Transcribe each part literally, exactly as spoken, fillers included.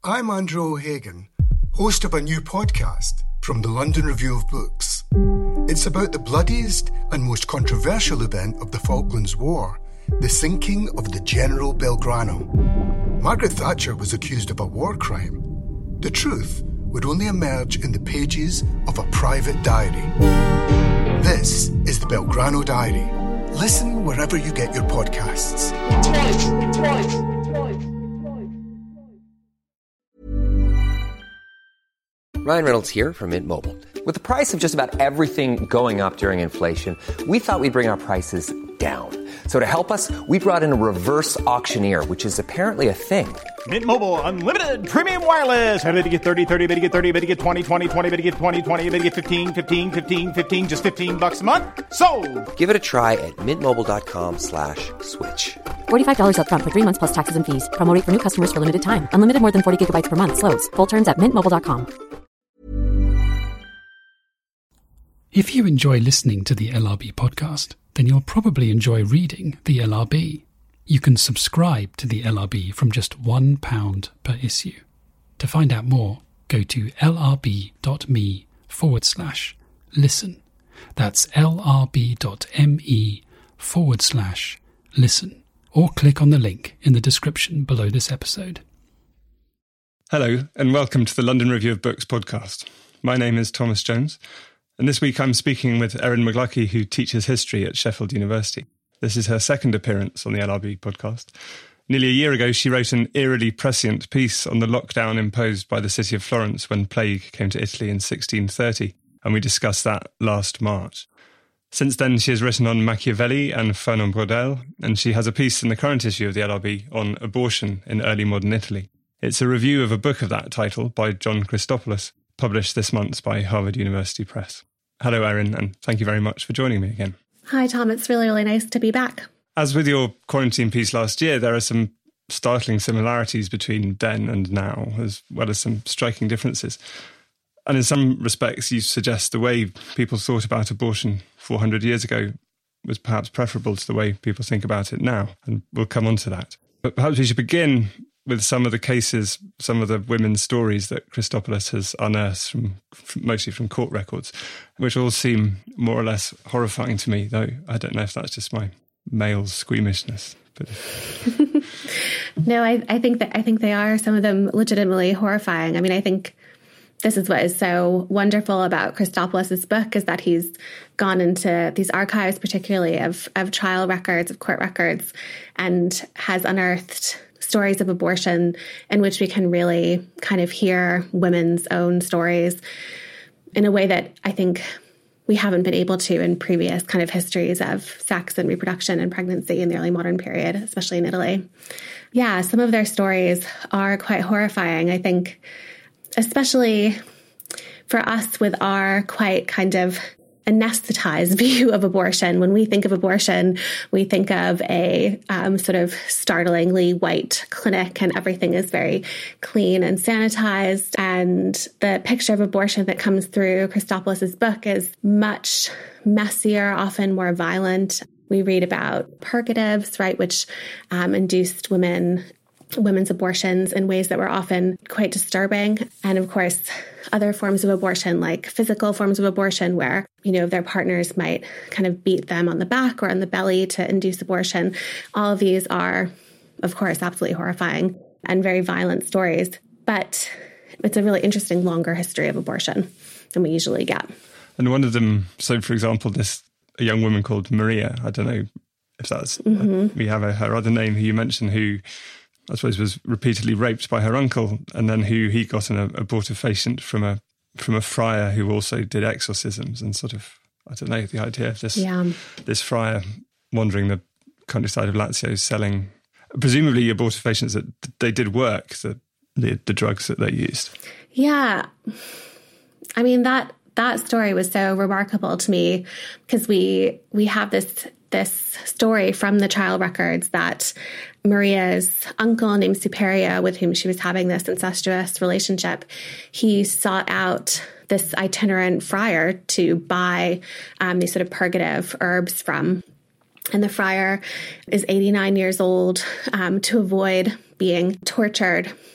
I'm Andrew O'Hagan, host of a new podcast from the London Review of Books. It's about the bloodiest and most controversial event of the Falklands War, the sinking of the General Belgrano. Margaret Thatcher was accused of a war crime. The truth would only emerge in the pages of a private diary. This is the Belgrano Diary. Listen wherever you get your podcasts. Twice, twice, twice, twice. Ryan Reynolds here from Mint Mobile. With the price of just about everything going up during inflation, we thought we'd bring our prices down. So to help us, we brought in a reverse auctioneer, which is apparently a thing. Mint Mobile Unlimited Premium Wireless. How to get thirty, thirty, how to get thirty, how to get twenty, twenty, twenty, how to get twenty, twenty, how to get fifteen, fifteen, fifteen, fifteen, just fifteen bucks a month? Sold! Give it a try at mintmobile.com slash switch. forty-five dollars up front for three months plus taxes and fees. Promo rate for new customers for limited time. Unlimited more than forty gigabytes per month. Slows full terms at mint mobile dot com. If you enjoy listening to the L R B podcast, then you'll probably enjoy reading the L R B. You can subscribe to the L R B from just one pound per issue. To find out more, go to lrb.me forward slash listen. That's lrb.me forward slash listen. Or click on the link in the description below this episode. Hello, and welcome to the London Review of Books podcast. My name is Thomas Jones, and this week I'm speaking with Erin McLuckie, who teaches history at Sheffield University. This is her second appearance on the L R B podcast. Nearly a year ago, she wrote an eerily prescient piece on the lockdown imposed by the city of Florence when plague came to Italy in sixteen thirty, and we discussed that last March. Since then, she has written on Machiavelli and Fernand Braudel, and she has a piece in the current issue of the L R B on abortion in early modern Italy. It's a review of a book of that title by John Christopoulos, published this month by Harvard University Press. Hello, Erin, and thank you very much for joining me again. Hi, Tom. It's really, really nice to be back. As with your quarantine piece last year, there are some startling similarities between then and now, as well as some striking differences. And in some respects, you suggest the way people thought about abortion four hundred years ago was perhaps preferable to the way people think about it now, and we'll come on to that. But perhaps we should begin with some of the cases, some of the women's stories that Christopoulos has unearthed, from, from mostly from court records, which all seem more or less horrifying to me, though I don't know if that's just my male squeamishness. But no, I, I think that I think they are, some of them, legitimately horrifying. I mean, I think this is what is so wonderful about Christopoulos' book, is that he's gone into these archives, particularly of, of trial records, of court records, and has unearthed stories of abortion in which we can really kind of hear women's own stories in a way that I think we haven't been able to in previous kind of histories of sex and reproduction and pregnancy in the early modern period, especially in Italy. Yeah, some of their stories are quite horrifying, I think, especially for us with our quite kind of anesthetized view of abortion. When we think of abortion, we think of a um, sort of startlingly white clinic, and everything is very clean and sanitized. And the picture of abortion that comes through Christopoulos' book is much messier, often more violent. We read about purgatives, right, which um, induced women women's abortions in ways that were often quite disturbing. And of course, other forms of abortion, like physical forms of abortion, where, you know, their partners might kind of beat them on the back or on the belly to induce abortion. All of these are, of course, absolutely horrifying and very violent stories. But it's a really interesting, longer history of abortion than we usually get. And one of them, so for example, this a young woman called Maria, I don't know if that's, mm-hmm. uh, we have a, her other name who you mentioned, who I suppose was repeatedly raped by her uncle, and then who he got an abortifacient from a from a friar who also did exorcisms, and sort of, I don't know, the idea of this yeah. this friar wandering the countryside of Lazio selling, presumably abortifacients that they did work, the, the the drugs that they used. Yeah. I mean, that that story was so remarkable to me, because we we have this this story from the trial records that Maria's uncle, named Superia, with whom she was having this incestuous relationship, he sought out this itinerant friar to buy um, these sort of purgative herbs from. And the friar is eighty-nine years old. Um, to avoid being tortured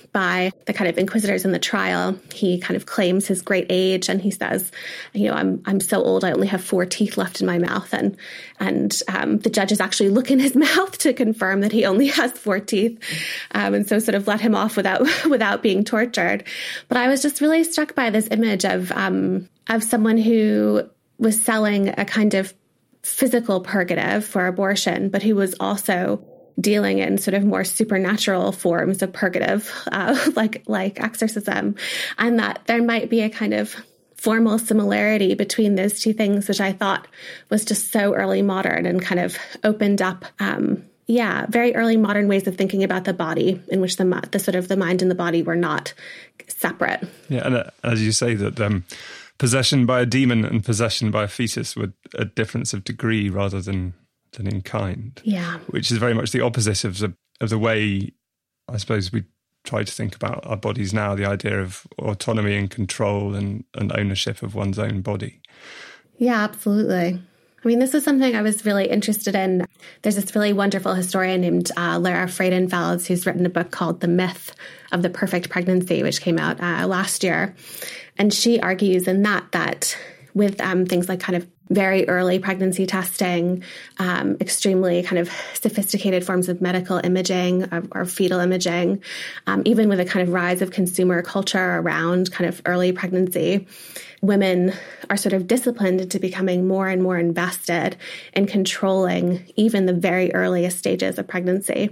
by the kind of inquisitors in the trial. He kind of claims his great age, and he says, you know, I'm I'm so old, I only have four teeth left in my mouth. And and um, the judges actually look in his mouth to confirm that he only has four teeth. Um, and so sort of let him off without without being tortured. But I was just really struck by this image of um, of someone who was selling a kind of physical purgative for abortion, but who was also dealing in sort of more supernatural forms of purgative, uh, like like exorcism, and that there might be a kind of formal similarity between those two things, which I thought was just so early modern and kind of opened up, um, yeah, very early modern ways of thinking about the body, in which the the sort of the mind and the body were not separate. Yeah, and uh, as you say, that um, possession by a demon and possession by a fetus were a difference of degree rather than than in kind. Yeah. Which is very much the opposite of the of the way, I suppose, we try to think about our bodies now, the idea of autonomy and control and, and ownership of one's own body. Yeah, absolutely. I mean, this is something I was really interested in. There's this really wonderful historian named uh, Lara Freidenfels, who's written a book called The Myth of the Perfect Pregnancy, which came out uh, last year. And she argues in that that with um, things like kind of very early pregnancy testing, um, extremely kind of sophisticated forms of medical imaging or, or fetal imaging, um, even with a kind of rise of consumer culture around kind of early pregnancy, women are sort of disciplined into becoming more and more invested in controlling even the very earliest stages of pregnancy.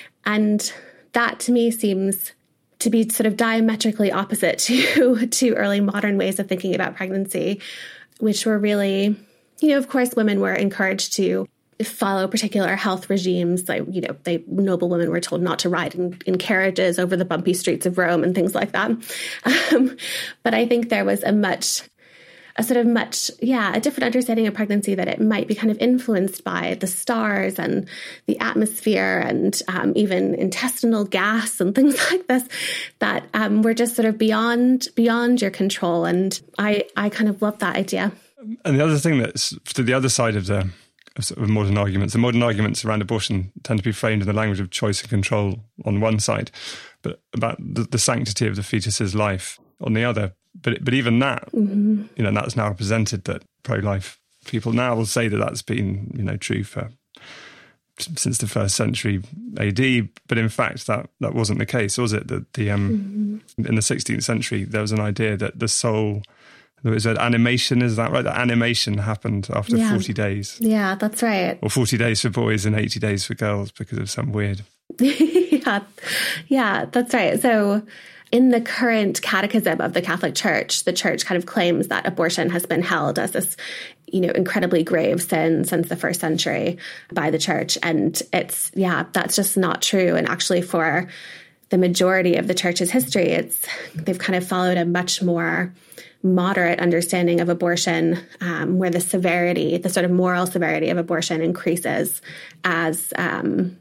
And that to me seems to be sort of diametrically opposite to, to early modern ways of thinking about pregnancy, which were really, you know, of course, women were encouraged to follow particular health regimes. Like, you know, they noble women were told not to ride in, in carriages over the bumpy streets of Rome and things like that. Um, but I think there was a much, a sort of much, yeah, a different understanding of pregnancy, that it might be kind of influenced by the stars and the atmosphere and um, even intestinal gas and things like this, that um, were just sort of beyond beyond your control. And I, I kind of love that idea. And the other thing that's to the other side of the of sort of modern arguments, the modern arguments around abortion tend to be framed in the language of choice and control on one side, but about the, the sanctity of the fetus's life on the other. But but even that, mm-hmm. you know, that's now represented, that pro-life people now will say that that's been, you know, true for since the first century A D. But in fact, that, that wasn't the case, was it? That the um, mm-hmm. in the sixteenth century, there was an idea that the soul, there was an animation, is that right? That animation happened after yeah. forty days. Yeah, that's right. Or forty days for boys and eighty days for girls because of some weird. yeah, yeah, that's right. So in the current catechism of the Catholic Church, the Church kind of claims that abortion has been held as this, you know, incredibly grave sin since the first century by the Church. And it's, yeah, that's just not true. And actually for the majority of the Church's history, it's, they've kind of followed a much more moderate understanding of abortion, um, where the severity, the sort of moral severity of abortion increases as, um,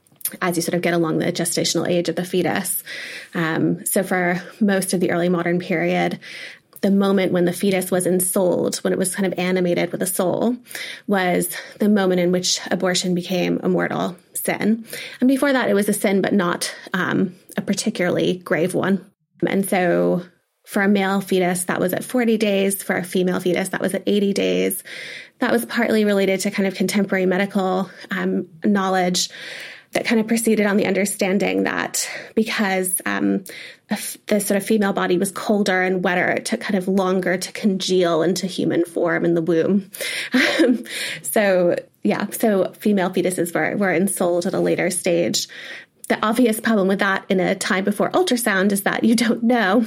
as you sort of get along the gestational age of the fetus. Um, so for most of the early modern period, the moment when the fetus was ensouled, when it was kind of animated with a soul, was the moment in which abortion became a mortal sin. And before that, it was a sin, but not um, a particularly grave one. And so for a male fetus, that was at forty days. For a female fetus, that was at eighty days. That was partly related to kind of contemporary medical um, knowledge that kind of proceeded on the understanding that because um, the sort of female body was colder and wetter, it took kind of longer to congeal into human form in the womb. Um, so, yeah, so female fetuses were, were ensouled at a later stage. The obvious problem with that in a time before ultrasound is that you don't know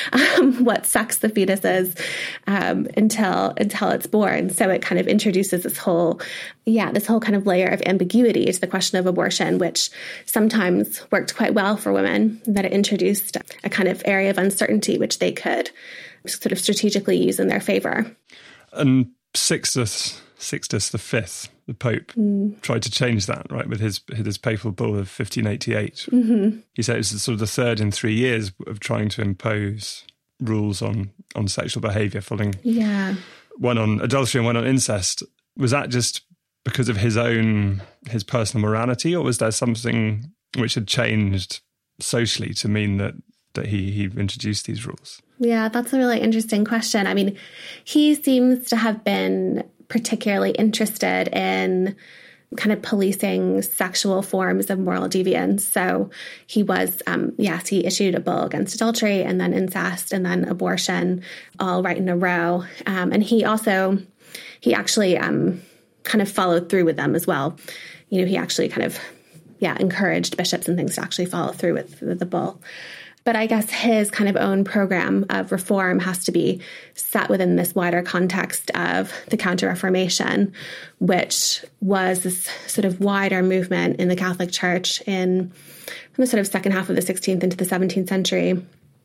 um, what sex the fetus is um, until until it's born. So it kind of introduces this whole, yeah, this whole kind of layer of ambiguity to the question of abortion, which sometimes worked quite well for women, that it introduced a kind of area of uncertainty which they could sort of strategically use in their favor. And Sixtus, Sixtus the Fifth, the Pope, mm. tried to change that, right, with his his papal bull of fifteen eighty-eight. Mm-hmm. He said it was sort of the third in three years of trying to impose rules on, on sexual behaviour, following yeah. one on adultery and one on incest. Was that just because of his own, his personal morality, or was there something which had changed socially to mean that that he, he introduced these rules? Yeah, that's a really interesting question. I mean, he seems to have been particularly interested in kind of policing sexual forms of moral deviance. So he was, um, yes, he issued a bull against adultery and then incest and then abortion all right in a row. Um, and he also, he actually um, kind of followed through with them as well. You know, he actually kind of, yeah, encouraged bishops and things to actually follow through with, with the bull. But I guess his kind of own program of reform has to be set within this wider context of the Counter-Reformation, which was this sort of wider movement in the Catholic Church in from the sort of second half of the sixteenth into the seventeenth century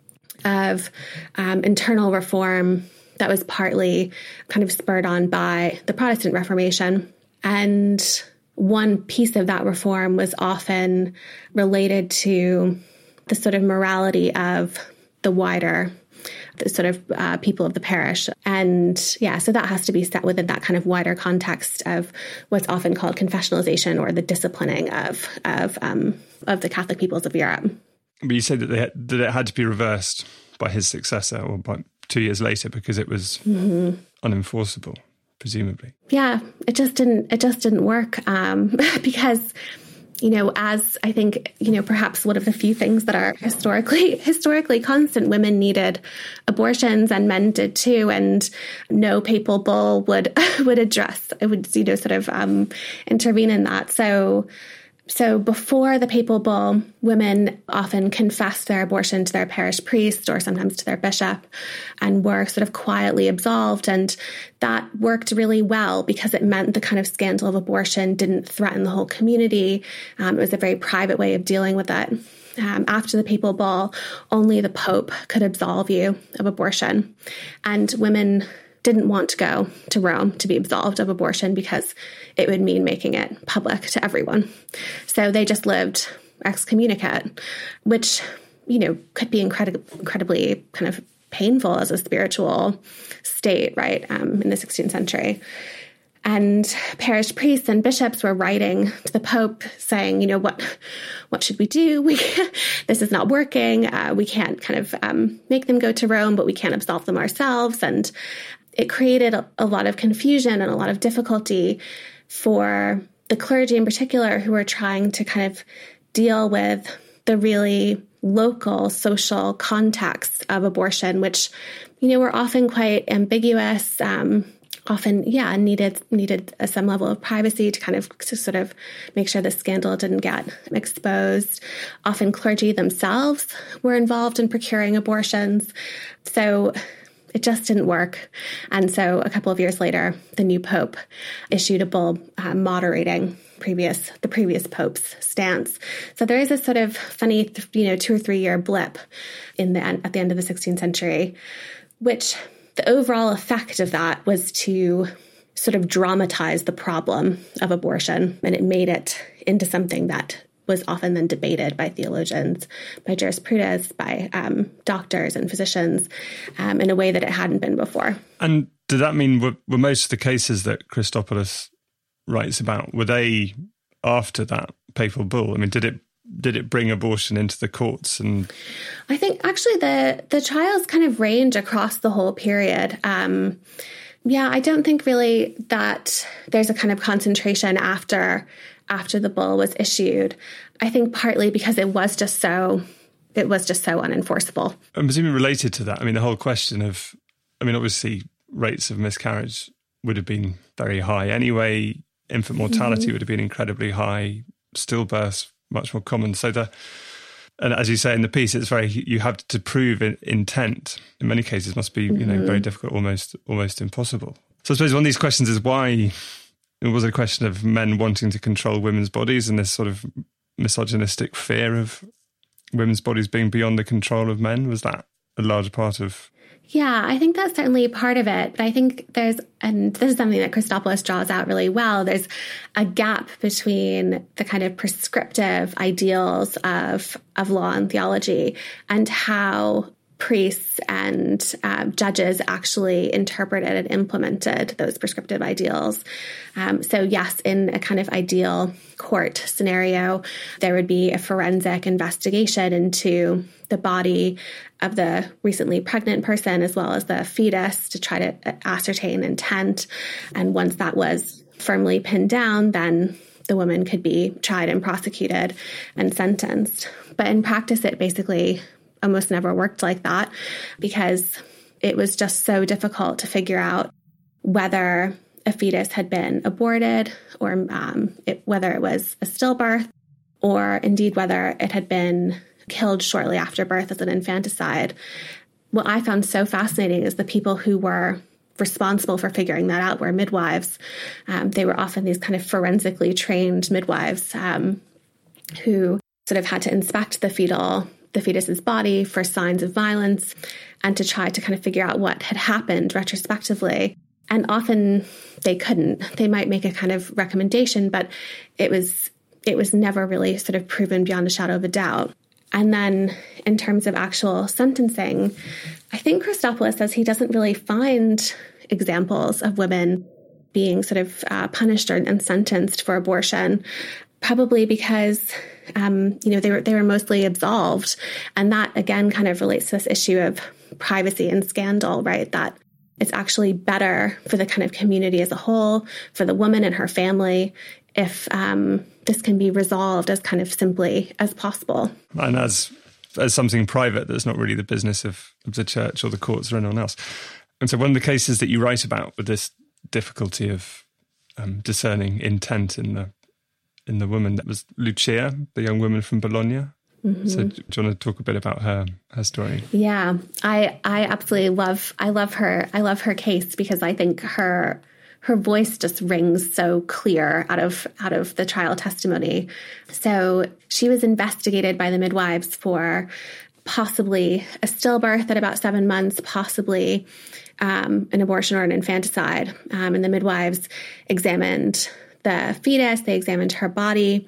of um, internal reform that was partly kind of spurred on by the Protestant Reformation. And one piece of that reform was often related to the sort of morality of the wider, the sort of uh, people of the parish. And yeah, so that has to be set within that kind of wider context of what's often called confessionalization, or the disciplining of of um, of the Catholic peoples of Europe. But you said that, they had, that it had to be reversed by his successor, or by two years later, because it was mm-hmm. unenforceable, presumably. Yeah, it just didn't. It just didn't work um, because, you know, as I think, you know, perhaps one of the few things that are historically historically constant, women needed abortions and men did too, and no papal bull would would address, it would, you know, sort of um, intervene in that. So. So before the papal bull, women often confessed their abortion to their parish priest or sometimes to their bishop and were sort of quietly absolved. And that worked really well because it meant the kind of scandal of abortion didn't threaten the whole community. Um, it was a very private way of dealing with it. Um, after the papal bull, only the Pope could absolve you of abortion. And women didn't want to go to Rome to be absolved of abortion because it would mean making it public to everyone. So they just lived excommunicate, which, you know, could be incredi- incredibly kind of painful as a spiritual state, right, um, in the sixteenth century. And parish priests and bishops were writing to the Pope saying, you know, what what should we do? We this is not working. Uh, we can't kind of um, make them go to Rome, but we can't absolve them ourselves. And it created a, a lot of confusion and a lot of difficulty for the clergy in particular, who were trying to kind of deal with the really local social context of abortion, which, you know, were often quite ambiguous, um, often, yeah, needed needed a, some level of privacy to kind of to sort of make sure the scandal didn't get exposed. Often clergy themselves were involved in procuring abortions. So it just didn't work. And so a couple of years later, the new Pope issued a bull uh, moderating previous the previous Pope's stance. So there is a sort of funny, you know, two or three year blip in the at the end of the sixteenth century, which the overall effect of that was to sort of dramatize the problem of abortion, and it made it into something that was often then debated by theologians, by jurisprudents, by um, doctors and physicians um, in a way that it hadn't been before. And did that mean, were, were most of the cases that Christopoulos writes about, were they after that papal bull? I mean, did it did it bring abortion into the courts? And I think actually the, the trials kind of range across the whole period. Um, yeah, I don't think really that there's a kind of concentration after after the bull was issued. I think partly because it was just so it was just so unenforceable. I'm presuming related to that, I mean, the whole question of, I mean, obviously rates of miscarriage would have been very high anyway. Infant mortality mm-hmm. would have been incredibly high. Stillbirths much more common. So the, and as you say in the piece, it's very, you have to prove intent. In many cases, must be, you know, mm-hmm. very difficult, almost almost impossible. So I suppose one of these questions is why. It was a question of men wanting to control women's bodies and this sort of misogynistic fear of women's bodies being beyond the control of men. Was that a large part of? Yeah, I think that's certainly part of it. But I think there's, and this is something that Christopoulos draws out really well, there's a gap between the kind of prescriptive ideals of, of law and theology and how priests and uh, judges actually interpreted and implemented those prescriptive ideals. Um, so yes, in a kind of ideal court scenario, there would be a forensic investigation into the body of the recently pregnant person as well as the fetus to try to ascertain intent. And once that was firmly pinned down, then the woman could be tried and prosecuted and sentenced. But in practice, it basically almost never worked like that because it was just so difficult to figure out whether a fetus had been aborted or um, it, whether it was a stillbirth or indeed whether it had been killed shortly after birth as an infanticide. What I found so fascinating is the people who were responsible for figuring that out were midwives. Um, they were often these kind of forensically trained midwives um, who sort of had to inspect the fetal the fetus's body for signs of violence and to try to kind of figure out what had happened retrospectively. And often they couldn't. They might make a kind of recommendation, but it was it was never really sort of proven beyond a shadow of a doubt. And then in terms of actual sentencing, I think Christopoulos says he doesn't really find examples of women being sort of uh, punished or, and sentenced for abortion, probably because Um, you know, they were they were mostly absolved. And that, again, kind of relates to this issue of privacy and scandal, right? That it's actually better for the kind of community as a whole, for the woman and her family, if um, this can be resolved as kind of simply as possible. And as as something private that's not really the business of, of the church or the courts or anyone else. And so one of the cases that you write about with this difficulty of um, discerning intent in the in the woman, that was Lucia, the young woman from Bologna. Mm-hmm. So do you want to talk a bit about her her story? Yeah, I I absolutely love I love her I love her case because I think her her voice just rings so clear out of out of the trial testimony. So she was investigated by the midwives for possibly a stillbirth at about seven months, possibly um, an abortion or an infanticide, um, and the midwives examined the fetus, they examined her body,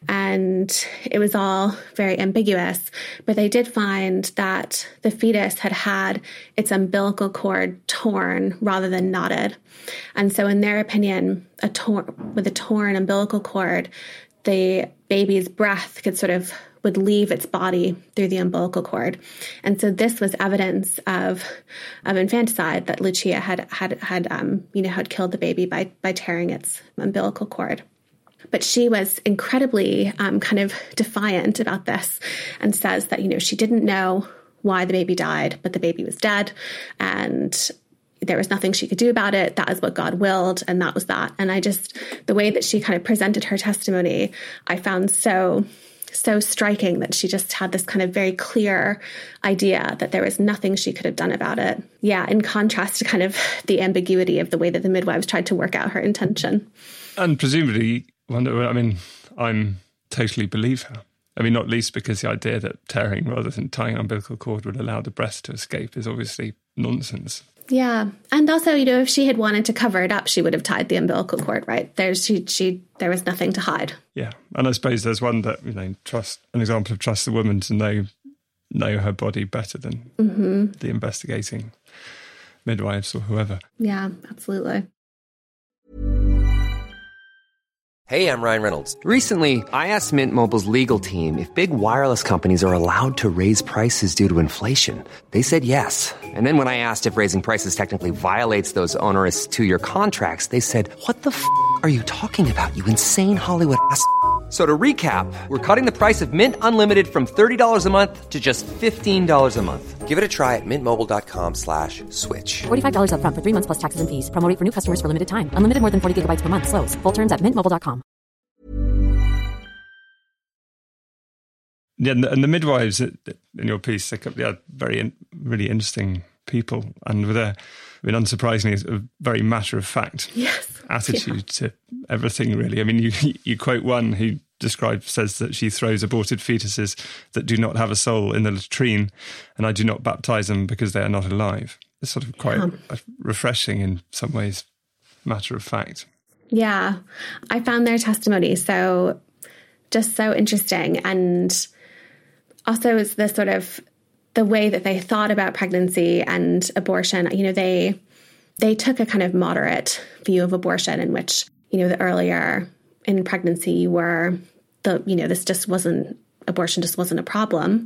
and it was all very ambiguous. But they did find that the fetus had had its umbilical cord torn rather than knotted. And so in their opinion, a tor- with a torn umbilical cord, the baby's breath could sort of would leave its body through the umbilical cord. And so this was evidence of of infanticide, that Lucia had had had um, you know had killed the baby by by tearing its umbilical cord. But she was incredibly um, kind of defiant about this and says that, you know, she didn't know why the baby died, but the baby was dead and there was nothing she could do about it. That is what God willed, and that was that. And I just, the way that she kind of presented her testimony, I found so, so striking, that she just had this kind of very clear idea that there was nothing she could have done about it. Yeah, in contrast to kind of the ambiguity of the way that the midwives tried to work out her intention. And presumably, wonder, I mean, I'm totally believe her. I mean, not least because the idea that tearing rather than tying an umbilical cord would allow the breast to escape is obviously nonsense. Yeah. And also, you know, if she had wanted to cover it up, she would have tied the umbilical cord, right? There's she she there was nothing to hide. Yeah. And I suppose there's one that, you know, trust an example of trust the woman to know know her body better than mm-hmm. the investigating midwives or whoever. Yeah, absolutely. Hey, I'm Ryan Reynolds. Recently, I asked Mint Mobile's legal team if big wireless companies are allowed to raise prices due to inflation. They said yes. And then when I asked if raising prices technically violates those onerous two-year contracts, they said, what the f*** are you talking about, you insane Hollywood ass f- So to recap, we're cutting the price of Mint Unlimited from thirty dollars a month to just fifteen dollars a month. Give it a try at mintmobile.com slash switch. forty-five dollars up front for three months plus taxes and fees. Promo rate for new customers for limited time. Unlimited more than forty gigabytes per month. Slows full terms at mint mobile dot com. Yeah, and the, and the midwives in your piece, they are very, really interesting people, and with a, I mean, unsurprisingly, a very matter-of-fact yes. attitude yeah. to everything, really. I mean, you you quote one who describes, says that she throws aborted fetuses that do not have a soul in the latrine, and I do not baptize them because they are not alive. It's sort of quite yeah. refreshing in some ways, matter-of-fact. Yeah, I found their testimony so, just so interesting. And also it's this sort of the way that they thought about pregnancy and abortion, you know, they they took a kind of moderate view of abortion in which, you know, the earlier in pregnancy you were, the, you know, this just wasn't, abortion just wasn't a problem.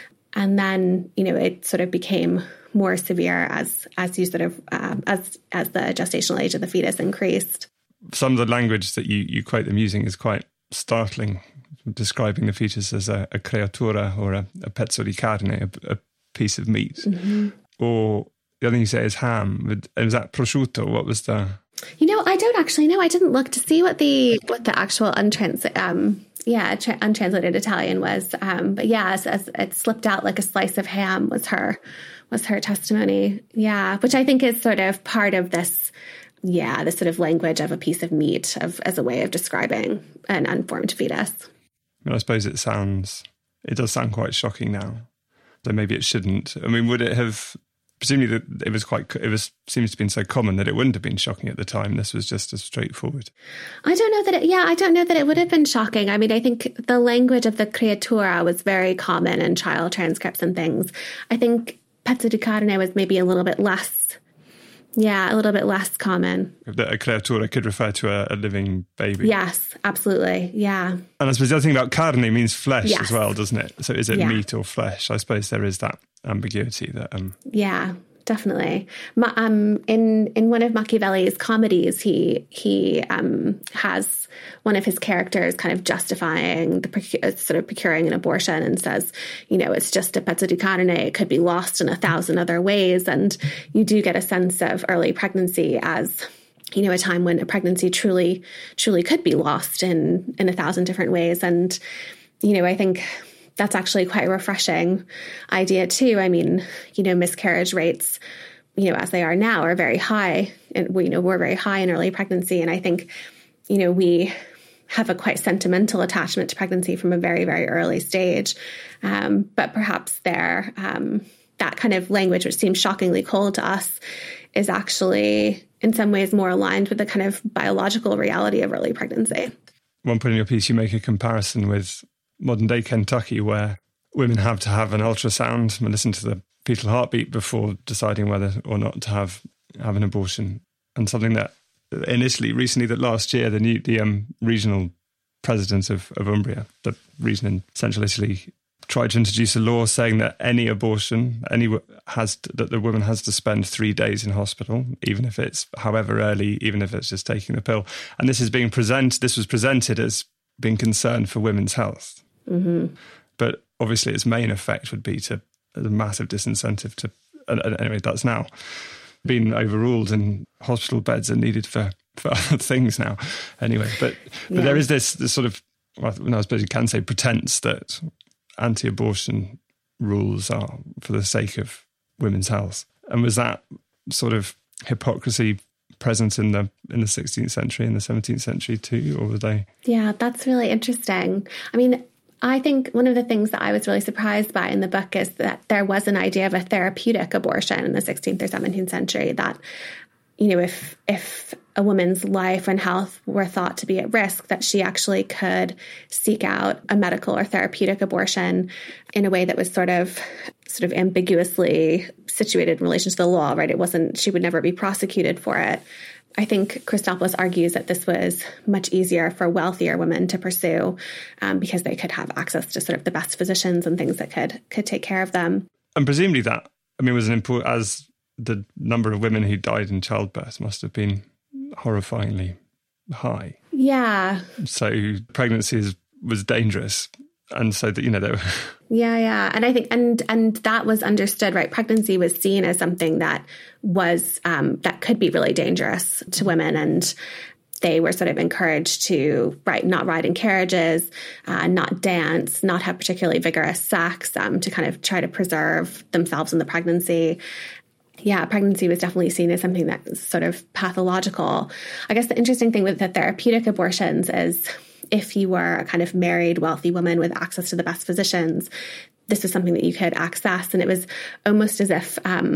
And then, you know, it sort of became more severe as as you sort of, um, as as the gestational age of the fetus increased. Some of the language that you, you quote them using is quite startling, describing the fetus as a, a creatura or a, a pezzo di carne, a, a piece of meat. Mm-hmm. Or the other thing you say is ham. Was that prosciutto? What was the... You know, I don't actually know. I didn't look to see what the what the actual untrans um yeah tra- untranslated Italian was. Um, but yeah, as, as it slipped out like a slice of ham was her was her testimony. Yeah, which I think is sort of part of this. Yeah, this sort of language of a piece of meat of as a way of describing an unformed fetus. I mean, I suppose it sounds, it does sound quite shocking now. So maybe it shouldn't. I mean, would it have, presumably it was quite, it was seems to have been so common that it wouldn't have been shocking at the time. This was just as straightforward. I don't know that it, yeah, I don't know that it would have been shocking. I mean, I think the language of the creatura was very common in trial transcripts and things. I think pezzo di carne was maybe a little bit less. Yeah, a little bit less common. That a creatura could refer to a, a living baby. Yes, absolutely. Yeah. And I suppose the other thing about carne means flesh yes. as well, doesn't it? So is it yeah. meat or flesh? I suppose there is that ambiguity that... Um... Yeah, definitely. Ma- um, in in one of Machiavelli's comedies, he he um, has one of his characters kind of justifying the proc- sort of procuring an abortion and says, you know, it's just a pezzo di carne. It could be lost in a thousand other ways. And you do get a sense of early pregnancy as, you know, a time when a pregnancy truly, truly could be lost in, in a thousand different ways. And, you know, I think that's actually quite a refreshing idea too. I mean, you know, miscarriage rates, you know, as they are now are very high, and we, you know, we're very high in early pregnancy. And I think, you know, we have a quite sentimental attachment to pregnancy from a very, very early stage. Um, but perhaps there, um, that kind of language, which seems shockingly cold to us, is actually in some ways more aligned with the kind of biological reality of early pregnancy. One point in your piece, you make a comparison with modern day Kentucky, where women have to have an ultrasound and listen to the fetal heartbeat before deciding whether or not to have have an abortion. And something that initially, recently, that last year, the new the um, regional president of, of Umbria, the region in central Italy, tried to introduce a law saying that any abortion, any has to, that the woman has to spend three days in hospital, even if it's however early, even if it's just taking the pill. And this is being present. This was presented as being concerned for women's health. Mm-hmm. But obviously its main effect would be to a massive disincentive to, and, and anyway, that's now been overruled and hospital beds are needed for, for other things now. Anyway, but, but yeah. there is this, this sort of, well, I suppose you can say, pretense that anti-abortion rules are for the sake of women's health. And was that sort of hypocrisy present in the in the sixteenth century and the seventeenth century too, or were they? Yeah, that's really interesting. I mean, I think one of the things that I was really surprised by in the book is that there was an idea of a therapeutic abortion in the sixteenth or seventeenth century, that, you know, if if a woman's life and health were thought to be at risk, that she actually could seek out a medical or therapeutic abortion in a way that was sort of sort of ambiguously situated in relation to the law, right? It wasn't, she would never be prosecuted for it. I think Christopoulos argues that this was much easier for wealthier women to pursue um, because they could have access to sort of the best physicians and things that could could take care of them. And presumably that, I mean, was an important, as the number of women who died in childbirth must have been horrifyingly high. Yeah. So pregnancy is, was dangerous. And so that, you know, they were... Yeah, yeah. And I think, and and that was understood, right? Pregnancy was seen as something that was, um, that could be really dangerous to women. And they were sort of encouraged to, right, not ride in carriages, uh, not dance, not have particularly vigorous sex, um, to kind of try to preserve themselves in the pregnancy. Yeah, pregnancy was definitely seen as something that's sort of pathological. I guess the interesting thing with the therapeutic abortions is, if you were a kind of married, wealthy woman with access to the best physicians, this was something that you could access. And it was almost as if um,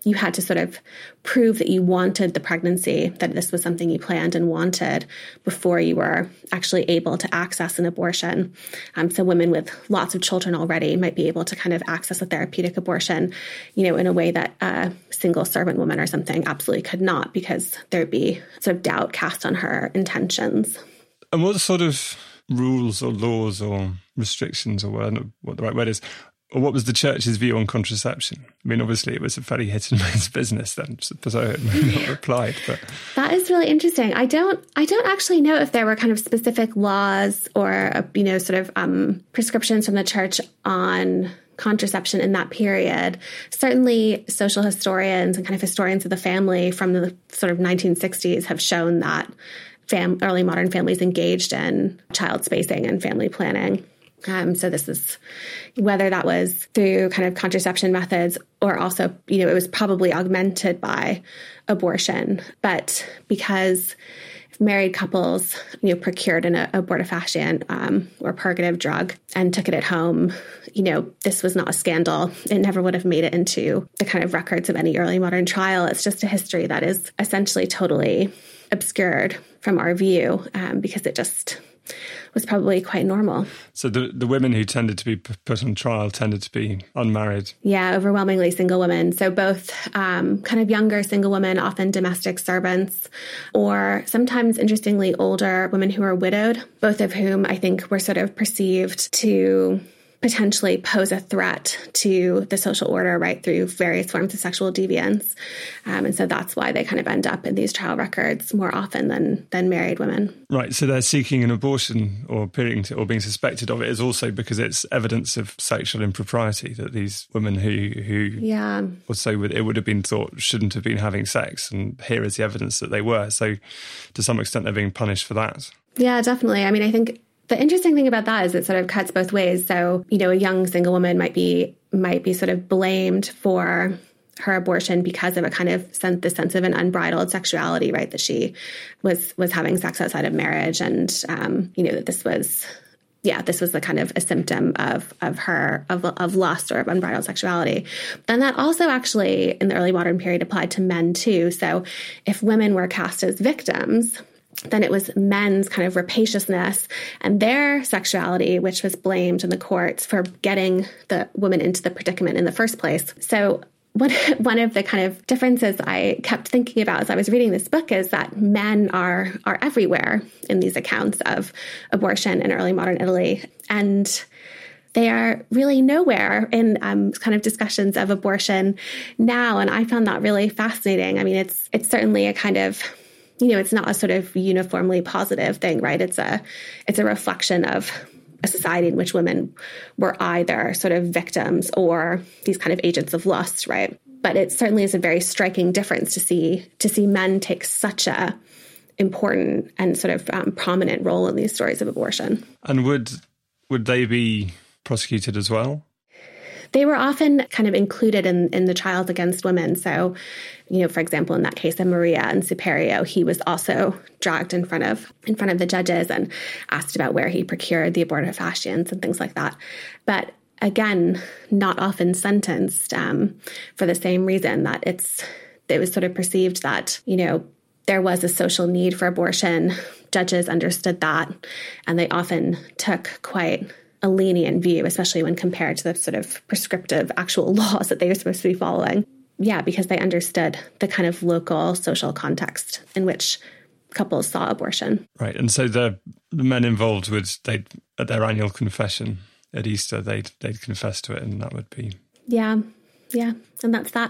you had to sort of prove that you wanted the pregnancy, that this was something you planned and wanted before you were actually able to access an abortion. Um, so women with lots of children already might be able to kind of access a therapeutic abortion, you know, in a way that a single servant woman or something absolutely could not, because there'd be sort of doubt cast on her intentions. And what sort of rules or laws or restrictions, or what the right word is, or what was the church's view on contraception? I mean, obviously it was a fairly hit and miss business then, so it may not have applied. But that is really interesting. I don't, I don't actually know if there were kind of specific laws or, you know, sort of um, prescriptions from the church on contraception in that period. Certainly social historians and kind of historians of the family from the sort of nineteen sixties have shown that fam- early modern families engaged in child spacing and family planning. Um, so this is whether that was through kind of contraception methods or also, you know, it was probably augmented by abortion. But because married couples, you know, procured an abortifacient um, or purgative drug and took it at home, you know, this was not a scandal. It never would have made it into the kind of records of any early modern trial. It's just a history that is essentially totally obscured from our view um, because it just was probably quite normal. So the the women who tended to be put on trial tended to be unmarried? Yeah, overwhelmingly single women. So both um, kind of younger single women, often domestic servants, or sometimes, interestingly, older women who are widowed, both of whom I think were sort of perceived to potentially pose a threat to the social order, right, through various forms of sexual deviance. Um, and so that's why they kind of end up in these trial records more often than than married women. Right, so they're seeking an abortion or appearing to, or being suspected of it is also because it's evidence of sexual impropriety that these women who, who yeah. or so it would have been thought shouldn't have been having sex, and here is the evidence that they were. So to some extent they're being punished for that. Yeah, definitely. I mean, I think the interesting thing about that is it sort of cuts both ways. So, you know, a young single woman might be might be sort of blamed for her abortion because of a kind of sense, the sense of an unbridled sexuality, right? That she was was having sex outside of marriage, and um, you know that this was, yeah, this was the kind of a symptom of of her of of lust or of unbridled sexuality. Then that also actually in the early modern period applied to men too. So if women were cast as victims, then it was men's kind of rapaciousness and their sexuality, which was blamed in the courts for getting the woman into the predicament in the first place. So one, one of the kind of differences I kept thinking about as I was reading this book is that men are are everywhere in these accounts of abortion in early modern Italy. And they are really nowhere in um, kind of discussions of abortion now. And I found that really fascinating. I mean, it's it's certainly a kind of, you know, it's not a sort of uniformly positive thing, right? It's a it's a reflection of a society in which women were either sort of victims or these kind of agents of lust, right? But it certainly is a very striking difference to see to see men take such a important and sort of um, prominent role in these stories of abortion. And would would they be prosecuted as well? They were often kind of included in, in the trials against women. So, you know, for example, in that case of Maria and Superio, he was also dragged in front of in front of the judges and asked about where he procured the abortifacients and things like that. But again, not often sentenced um, for the same reason that it's it was sort of perceived that, you know, there was a social need for abortion. Judges understood that, and they often took quite a lenient view, especially when compared to the sort of prescriptive actual laws that they were supposed to be following. Yeah, because they understood the kind of local social context in which couples saw abortion. Right. And so the, the men involved would, they at their annual confession at Easter, they'd, they'd confess to it, and that would be... Yeah, yeah. And that's that.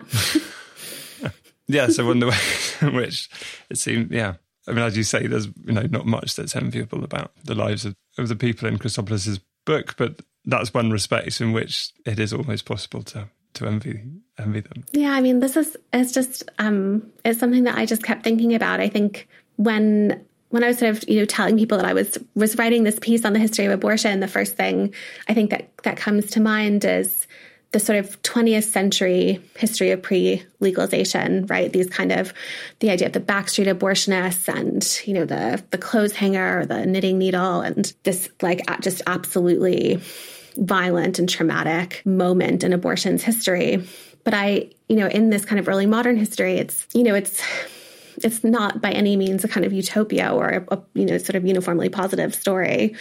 Yeah, so one the way in which it seemed, yeah. I mean, as you say, there's, you know, not much that's enviable about the lives of, of the people in Christopoulos's book, but that's one respect in which it is almost possible to to envy envy them. Yeah, I mean, this is it's just um, it's something that I just kept thinking about. I think when when I was sort of you know telling people that I was was writing this piece on the history of abortion, the first thing I think that that comes to mind is the sort of twentieth century history of pre-legalization, right? These kind of, the idea of the backstreet abortionists and, you know, the the clothes hanger or the knitting needle, and this like just absolutely violent and traumatic moment in abortion's history. But I, you know, in this kind of early modern history, it's, you know, it's it's not by any means a kind of utopia or a, a you know, sort of uniformly positive story.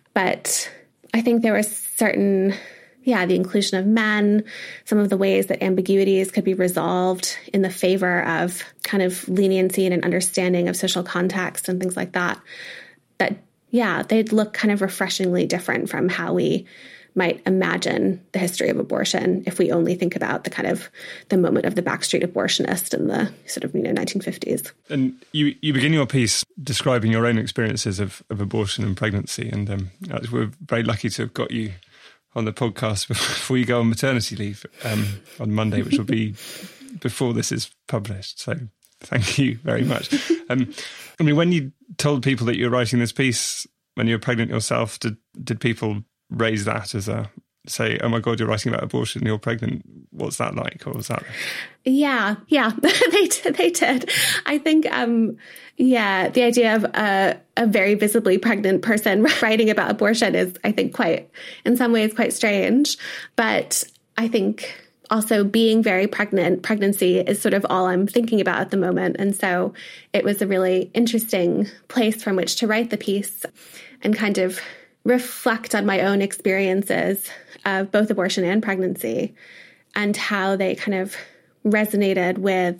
But I think there was certain, yeah, the inclusion of men, some of the ways that ambiguities could be resolved in the favor of kind of leniency and an understanding of social context and things like that, that, yeah, they'd look kind of refreshingly different from how we might imagine the history of abortion if we only think about the kind of the moment of the backstreet abortionist in the sort of, you know, nineteen fifties. And you, you begin your piece describing your own experiences of, of abortion and pregnancy. And um, we're very lucky to have got you on the podcast before you go on maternity leave um, on Monday, which will be before this is published. So thank you very much. Um, I mean, when you told people that you were writing this piece when you were pregnant yourself, did did people raise that as a, say, oh my God, you're writing about abortion, you're pregnant. What's that like? Or was that? Yeah, yeah, they did. They did. I think, um, yeah, the idea of a, a very visibly pregnant person writing about abortion is, I think, quite, in some ways, quite strange. But I think also being very pregnant, pregnancy is sort of all I'm thinking about at the moment. And so it was a really interesting place from which to write the piece and kind of reflect on my own experiences of both abortion and pregnancy and how they kind of resonated with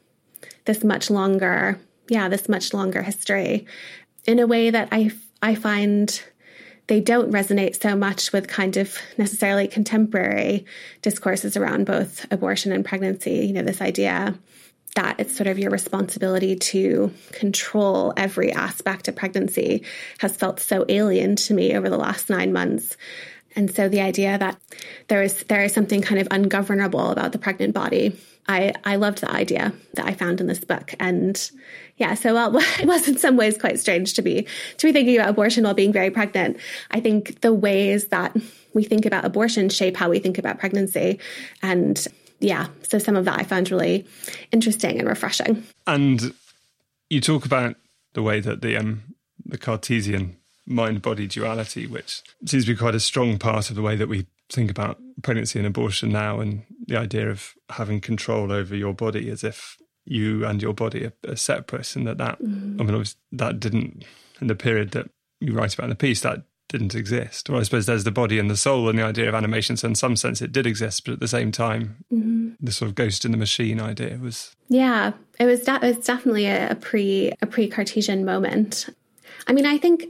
this much longer, yeah, this much longer history in a way that I, I find they don't resonate so much with kind of necessarily contemporary discourses around both abortion and pregnancy. You know, this idea that it's sort of your responsibility to control every aspect of pregnancy has felt so alien to me over the last nine months. And so the idea that there is there is something kind of ungovernable about the pregnant body, I, I loved the idea that I found in this book. And yeah, so while it was in some ways quite strange to be to be thinking about abortion while being very pregnant, I think the ways that we think about abortion shape how we think about pregnancy. And yeah, so some of that I found really interesting and refreshing. And you talk about the way that the um, the Cartesian mind-body duality, which seems to be quite a strong part of the way that we think about pregnancy and abortion now, and the idea of having control over your body as if you and your body are, are separate, and that that, mm. I mean, obviously that didn't, in the period that you write about in the piece, that didn't exist. Or I suppose there's the body and the soul and the idea of animation. So in some sense it did exist, but at the same time, mm-hmm. the sort of ghost in the machine idea was... Yeah, it was, de- it was definitely a, a pre a pre-Cartesian moment. I mean, I think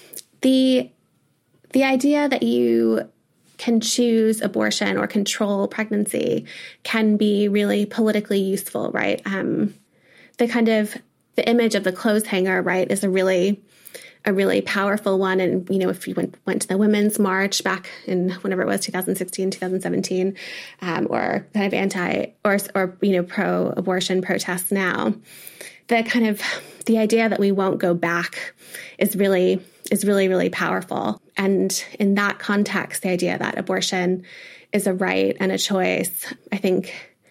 the the idea that you can choose abortion or control pregnancy can be really politically useful, right? Um, the kind of, the image of the clothes hanger, right, is a really... a really powerful one. And, you know, if you went went to the Women's March back in whenever it was, two thousand sixteen, two thousand seventeen, um, or kind of anti or, or, you know, pro-abortion protests now, the kind of, the idea that we won't go back is really, is really, really powerful. And in that context, the idea that abortion is a right and a choice, I think,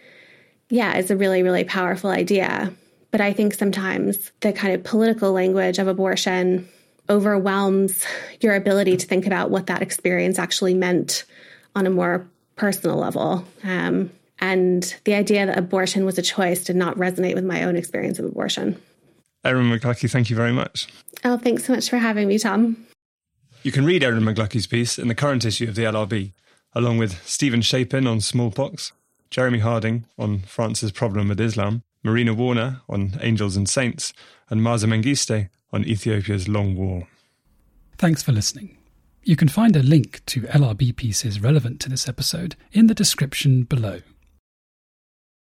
yeah, is a really, really powerful idea. But I think sometimes the kind of political language of abortion overwhelms your ability to think about what that experience actually meant on a more personal level. Um, and the idea that abortion was a choice did not resonate with my own experience of abortion. Erin McLuckie, thank you very much. Oh, thanks so much for having me, Tom. You can read Erin McLuckie's piece in the current issue of the L R B, along with Stephen Shapin on smallpox, Jeremy Harding on France's problem with Islam, Marina Warner on Angels and Saints, and Maza Mengiste on Ethiopia's Long War. Thanks for listening. You can find a link to L R B pieces relevant to this episode in the description below.